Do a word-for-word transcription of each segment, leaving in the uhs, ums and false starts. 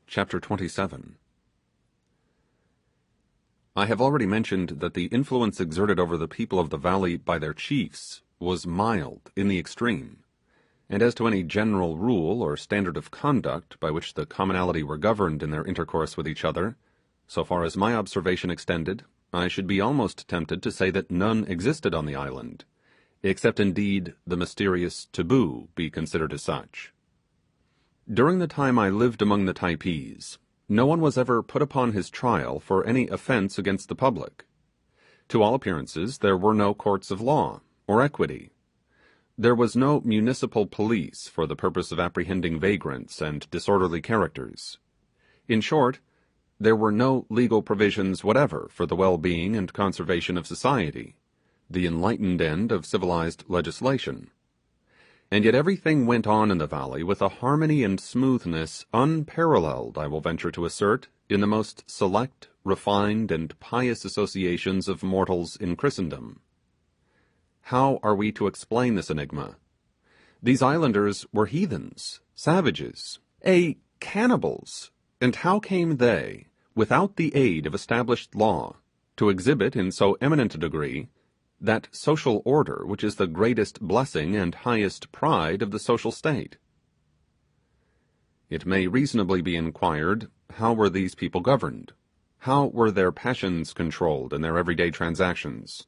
Chapter twenty-seven. I have already mentioned that the influence exerted over the people of the valley by their chiefs was mild in the extreme; and as to any general rule or standard of conduct by which the commonalty were governed in their intercourse with each other, so far as my observation extended, I should be almost tempted to say that none existed on the island, except indeed the mysterious Taboo be considered as such. During the time I lived among the Typees, no one was ever put upon his trial for any offence against the public. To all appearances there were no courts of law or equity. There was no municipal police for the purpose of apprehending vagrants and disorderly characters. In short, there were no legal provisions whatever for the well-being and conservation of society, the enlightened end of civilized legislation. And yet everything went on in the valley with a harmony and smoothness unparalleled, I will venture to assert, in the most select, refined, and pious associations of mortals in Christendom. How are we to explain this enigma? These islanders were heathens, savages, ay, cannibals, and how came they, without the aid of established law, to exhibit in so eminent a degree that social order which is the greatest blessing and highest pride of the social state? It may reasonably be inquired, how were these people governed? How were their passions controlled in their everyday transactions?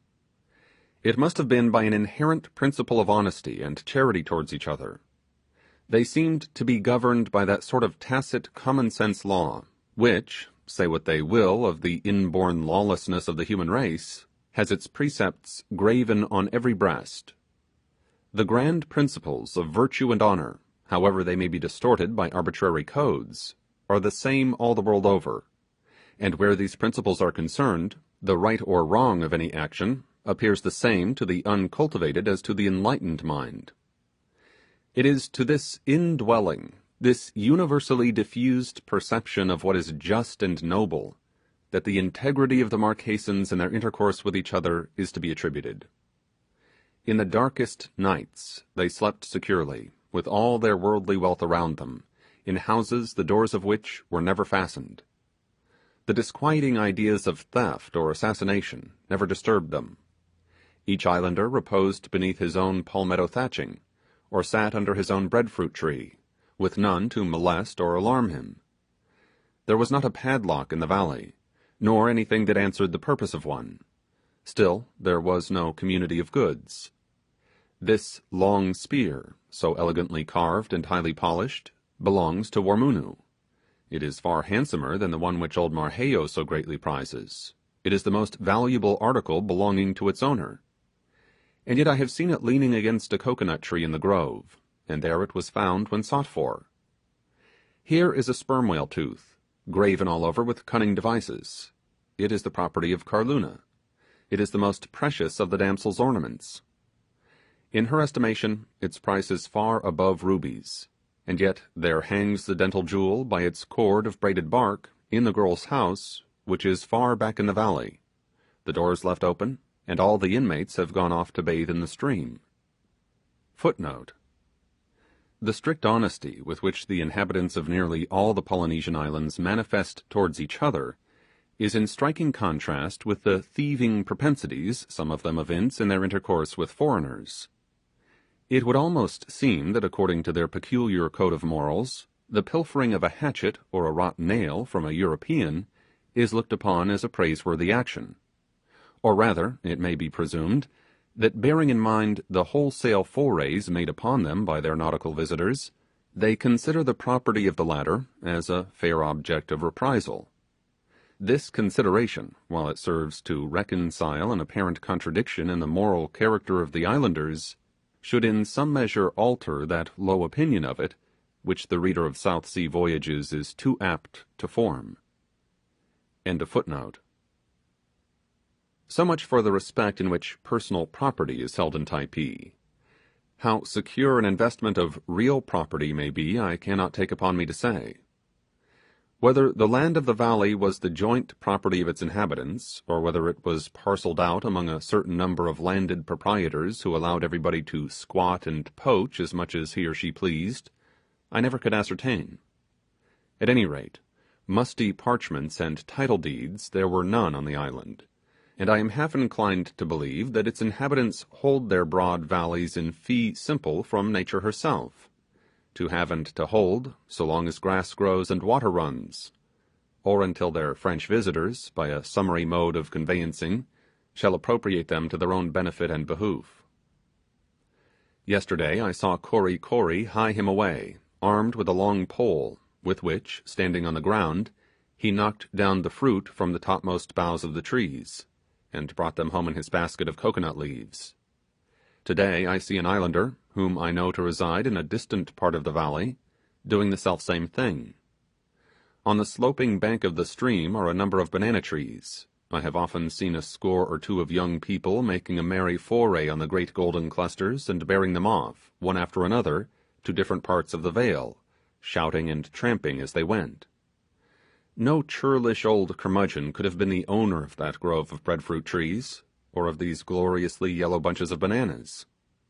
It must have been by an inherent principle of honesty and charity towards each other. They seemed to be governed by that sort of tacit common sense law, which, say what they will of the inborn lawlessness of the human race, has its precepts graven on every breast. The grand principles of virtue and honour, however they may be distorted by arbitrary codes, are the same all the world over; and where these principles are concerned, the right or wrong of any action appears the same to the uncultivated as to the enlightened mind. It is to this indwelling, this universally diffused perception of what is just and noble, that the integrity of the Marquesans in their intercourse with each other is to be attributed. In the darkest nights they slept securely, with all their worldly wealth around them, in houses the doors of which were never fastened. The disquieting ideas of theft or assassination never disturbed them. Each islander reposed beneath his own palmetto thatching, or sat under his own breadfruit tree, with none to molest or alarm him. There was not a padlock in the valley, nor anything that answered the purpose of one; still there was no community of goods. This long spear, so elegantly carved and highly polished, belongs to Wormoonoo. It is far handsomer than the one which old Marheyo so greatly prizes. It is the most valuable article belonging to its owner. And yet I have seen it leaning against a coconut tree in the grove, and there it was found when sought for. Here is a sperm whale tooth, graven all over with cunning devices. It is the property of Karluna. It is the most precious of the damsel's ornaments. In her estimation, its price is far above rubies, and yet there hangs the dental jewel by its cord of braided bark in the girl's house, which is far back in the valley. The door is left open, and all the inmates have gone off to bathe in the stream. Footnote: the strict honesty with which the inhabitants of nearly all the Polynesian islands manifest towards each other is in striking contrast with the thieving propensities some of them evince in their intercourse with foreigners. It would almost seem that according to their peculiar code of morals, the pilfering of a hatchet or a wrought nail from a European is looked upon as a praiseworthy action; or rather, it may be presumed, that bearing in mind the wholesale forays made upon them by their nautical visitors, they consider the property of the latter as a fair object of reprisal. This consideration, while it serves to reconcile an apparent contradiction in the moral character of the islanders, should in some measure alter that low opinion of it which the reader of South Sea voyages is too apt to form. End of footnote. So much for the respect in which personal property is held in Typee. How secure an investment of real property may be, I cannot take upon me to say. Whether the land of the valley was the joint property of its inhabitants, or whether it was parcelled out among a certain number of landed proprietors who allowed everybody to squat and poach as much as he or she pleased, I never could ascertain. At any rate, Musty parchments and title deeds there were none on the island, and I am half inclined to believe that its inhabitants hold their broad valleys in fee simple from nature herself, to have and to hold so long as grass grows and water runs, or until their French visitors, by a summary mode of conveyancing, shall appropriate them to their own benefit and behoof. Yesterday I saw Kory Kory hie him away, armed with a long pole, with which, standing on the ground, he knocked down the fruit from the topmost boughs of the trees, and brought them home in his basket of coconut leaves. Today I see an islander, whom I know to reside in a distant part of the valley, doing the selfsame thing. On the sloping bank of the stream are a number of banana trees. I have often seen a score or two of young people making a merry foray on the great golden clusters and bearing them off, one after another, to different parts of the vale, shouting and tramping as they went. No churlish old curmudgeon could have been the owner of that grove of breadfruit trees, or of these gloriously yellow bunches of bananas.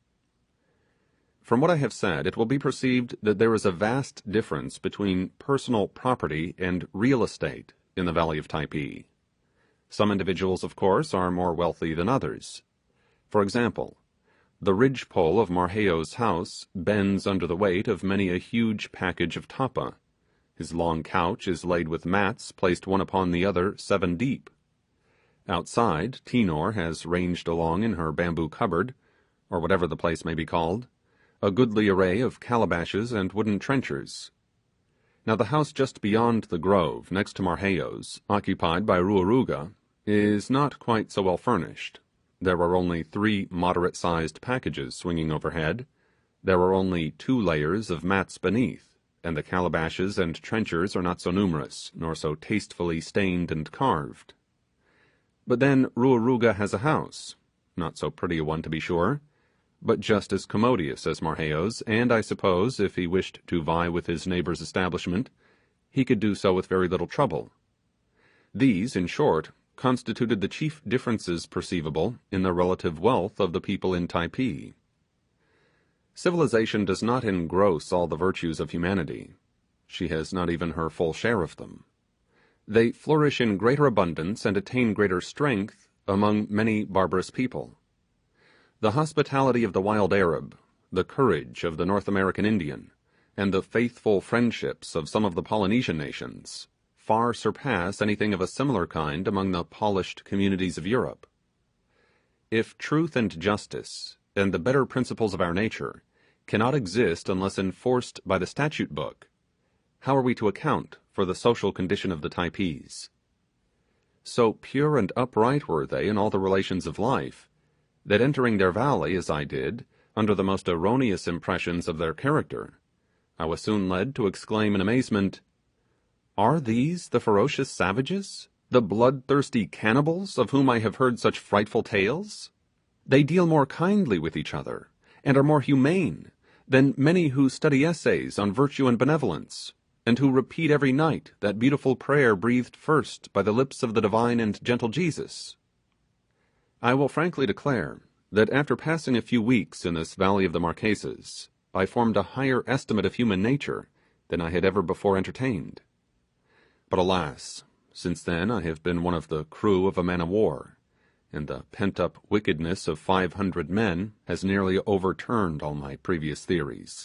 From what I have said, it will be perceived that there is a vast difference between personal property and real estate in the valley of Typee. Some individuals, of course, are more wealthy than others. For example, the ridgepole of Marheyo's house bends under the weight of many a huge package of tappa. His long couch is laid with mats placed one upon the other seven deep. Outside, Tinor has ranged along in her bamboo cupboard, or whatever the place may be called, a goodly array of calabashes and wooden trenchers. Now the house just beyond the grove, next to Marheyo's, occupied by Ruaruga, is not quite so well furnished. There are only three moderate-sized packages swinging overhead, there are only two layers of mats beneath, and the calabashes and trenchers are not so numerous, nor so tastefully stained and carved. But then Ruaruga has a house, not so pretty a one to be sure, but just as commodious as Marheyo's, and I suppose if he wished to vie with his neighbour's establishment, he could do so with very little trouble. These, in short, constituted the chief differences perceivable in the relative wealth of the people in Typee. Civilization does not engross all the virtues of humanity. She has not even her full share of them. They flourish in greater abundance and attain greater strength among many barbarous people. The hospitality of the wild Arab, the courage of the North American Indian, and the faithful friendships of some of the Polynesian nations far surpass anything of a similar kind among the polished communities of Europe. If truth and justice, and the better principles of our nature, cannot exist unless enforced by the statute book, how are we to account for the social condition of the Typees? So pure and upright were they in all the relations of life, that entering their valley as I did, under the most erroneous impressions of their character, I was soon led to exclaim in amazement, "Are these the ferocious savages, the bloodthirsty cannibals of whom I have heard such frightful tales? They deal more kindly with each other, and are more humane, than many who study essays on virtue and benevolence, and who repeat every night that beautiful prayer breathed first by the lips of the divine and gentle Jesus." I will frankly declare that after passing a few weeks in this valley of the Marquesas, I formed a higher estimate of human nature than I had ever before entertained. But alas, since then I have been one of the crew of a man of war, and the pent-up wickedness of five hundred men has nearly overturned all my previous theories.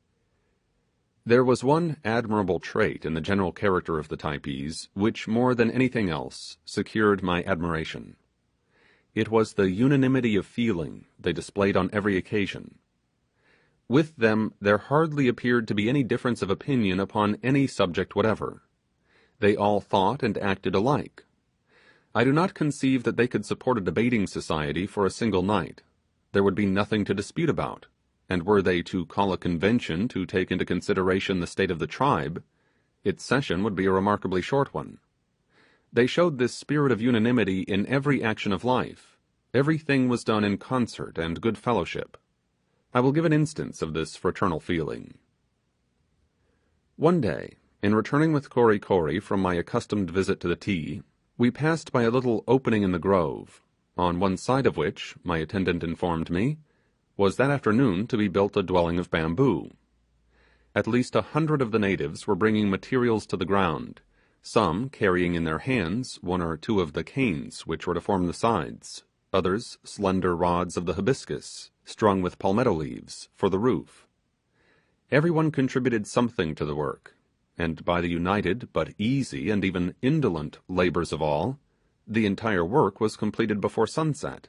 There was one admirable trait in the general character of the Typees which more than anything else secured my admiration. It was the unanimity of feeling they displayed on every occasion. With them there hardly appeared to be any difference of opinion upon any subject whatever. They all thought and acted alike. I do not conceive that they could support a debating society for a single night. There would be nothing to dispute about, and were they to call a convention to take into consideration the state of the tribe, its session would be a remarkably short one. They showed this spirit of unanimity in every action of life. Everything was done in concert and good fellowship. I will give an instance of this fraternal feeling. One day, in returning with Kory Kory from my accustomed visit to the Ti, we passed by a little opening in the grove, on one side of which, my attendant informed me, was that afternoon to be built a dwelling of bamboo. At least a hundred of the natives were bringing materials to the ground, some carrying in their hands one or two of the canes which were to form the sides, others slender rods of the hibiscus, strung with palmetto leaves, for the roof. Everyone contributed something to the work, and by the united but easy and even indolent labours of all, the entire work was completed before sunset.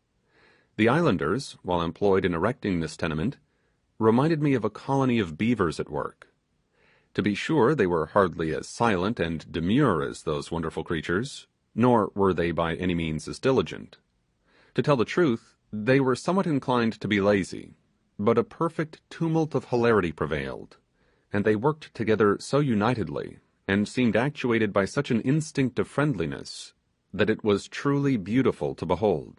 The islanders, while employed in erecting this tenement, reminded me of a colony of beavers at work. To be sure, they were hardly as silent and demure as those wonderful creatures, nor were they by any means as diligent. To tell the truth, they were somewhat inclined to be lazy, but a perfect tumult of hilarity prevailed, and they worked together so unitedly, and seemed actuated by such an instinct of friendliness, that it was truly beautiful to behold.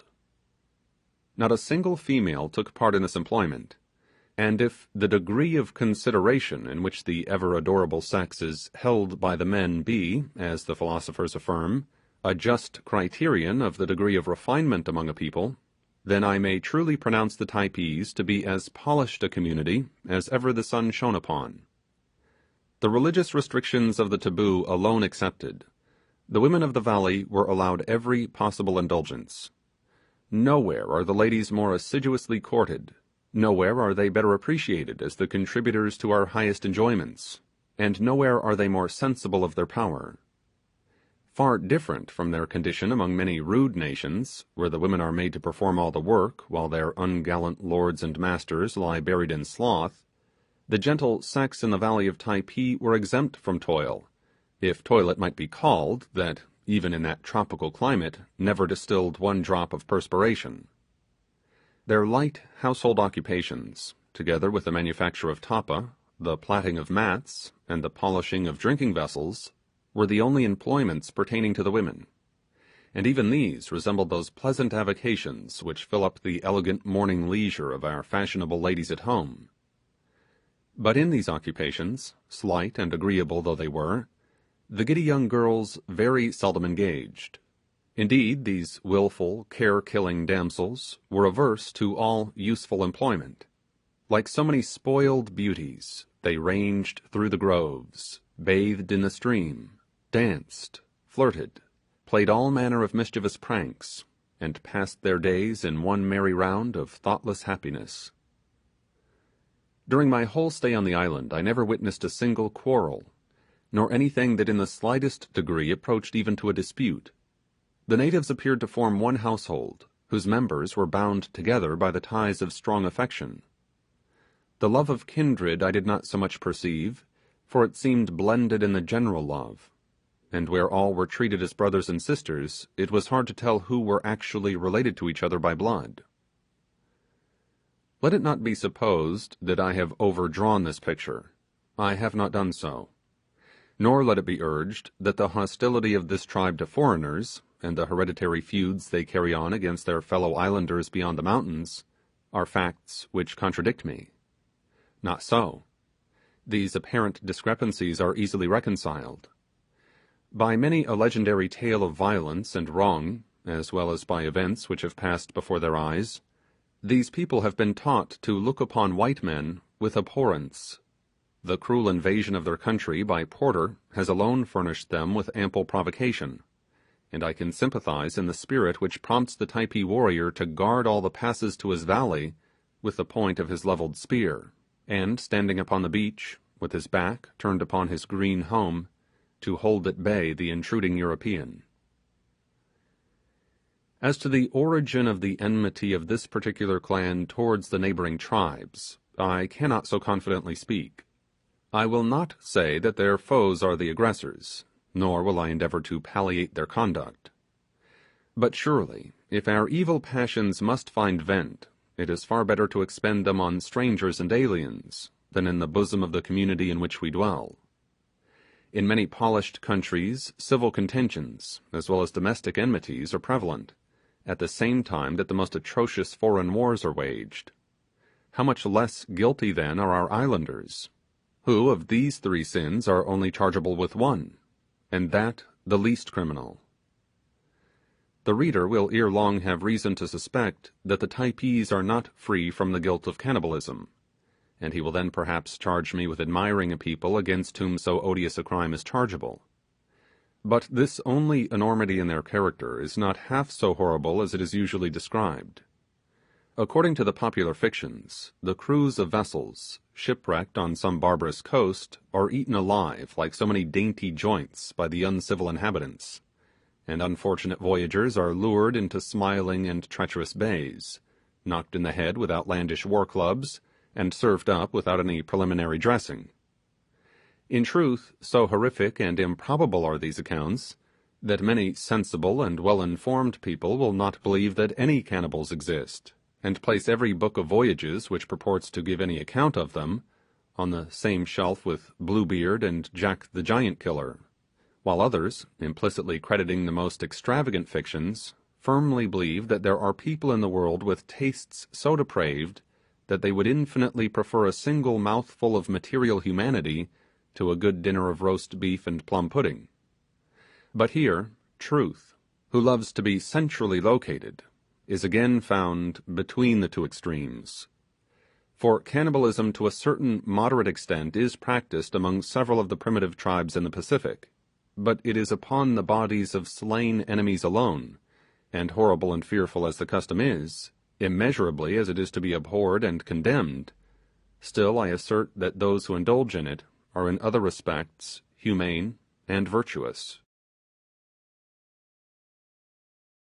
Not a single female took part in this employment, and if the degree of consideration in which the ever adorable sex is held by the men be, as the philosophers affirm, a just criterion of the degree of refinement among a people, then I may truly pronounce the Typees to be as polished a community as ever the sun shone upon. The religious restrictions of the taboo alone excepted, the women of the valley were allowed every possible indulgence. Nowhere are the ladies more assiduously courted, nowhere are they better appreciated as the contributors to our highest enjoyments, and nowhere are they more sensible of their power. Far different from their condition among many rude nations, where the women are made to perform all the work, while their ungallant lords and masters lie buried in sloth, the gentle sex in the valley of Typee were exempt from toil, if toil it might be called, that, even in that tropical climate, never distilled one drop of perspiration. Their light household occupations, together with the manufacture of tappa, the plaiting of mats, and the polishing of drinking vessels, were the only employments pertaining to the women, and even these resembled those pleasant avocations which fill up the elegant morning leisure of our fashionable ladies at home. But in these occupations, slight and agreeable though they were, the giddy young girls very seldom engaged. Indeed, these wilful, care-killing damsels were averse to all useful employment. Like so many spoiled beauties, they ranged through the groves, bathed in the stream, danced, flirted, played all manner of mischievous pranks, and passed their days in one merry round of thoughtless happiness. During my whole stay on the island I never witnessed a single quarrel, nor anything that in the slightest degree approached even to a dispute. The natives appeared to form one household, whose members were bound together by the ties of strong affection. The love of kindred I did not so much perceive, for it seemed blended in the general love, and where all were treated as brothers and sisters, it was hard to tell who were actually related to each other by blood. Let it not be supposed that I have overdrawn this picture. I have not done so. Nor let it be urged that the hostility of this tribe to foreigners, and the hereditary feuds they carry on against their fellow islanders beyond the mountains, are facts which contradict me. Not so. These apparent discrepancies are easily reconciled. By many a legendary tale of violence and wrong, as well as by events which have passed before their eyes, these people have been taught to look upon white men with abhorrence. The cruel invasion of their country by Porter has alone furnished them with ample provocation, and I can sympathize in the spirit which prompts the Typee warrior to guard all the passes to his valley with the point of his levelled spear, and standing upon the beach, with his back turned upon his green home, to hold at bay the intruding European. As to the origin of the enmity of this particular clan towards the neighbouring tribes, I cannot so confidently speak. I will not say that their foes are the aggressors, nor will I endeavour to palliate their conduct. But surely, if our evil passions must find vent, it is far better to expend them on strangers and aliens than in the bosom of the community in which we dwell. In many polished countries, civil contentions, as well as domestic enmities, are prevalent, at the same time that the most atrocious foreign wars are waged. How much less guilty then are our islanders, who of these three sins are only chargeable with one, and that the least criminal. The reader will ere long have reason to suspect that the Typees are not free from the guilt of cannibalism, and he will then perhaps charge me with admiring a people against whom so odious a crime is chargeable. But this only enormity in their character is not half so horrible as it is usually described. According to the popular fictions, the crews of vessels, shipwrecked on some barbarous coast, are eaten alive like so many dainty joints by the uncivil inhabitants, and unfortunate voyagers are lured into smiling and treacherous bays, knocked in the head with outlandish war clubs, and served up without any preliminary dressing. In truth, so horrific and improbable are these accounts, that many sensible and well-informed people will not believe that any cannibals exist, and place every book of voyages which purports to give any account of them on the same shelf with Bluebeard and Jack the Giant Killer, while others, implicitly crediting the most extravagant fictions, firmly believe that there are people in the world with tastes so depraved that they would infinitely prefer a single mouthful of material humanity to a good dinner of roast beef and plum pudding. But here, Truth, who loves to be centrally located, is again found between the two extremes. For cannibalism to a certain moderate extent is practiced among several of the primitive tribes in the Pacific, but it is upon the bodies of slain enemies alone, and horrible and fearful as the custom is, immeasurably as it is to be abhorred and condemned, still I assert that those who indulge in it are in other respects humane and virtuous.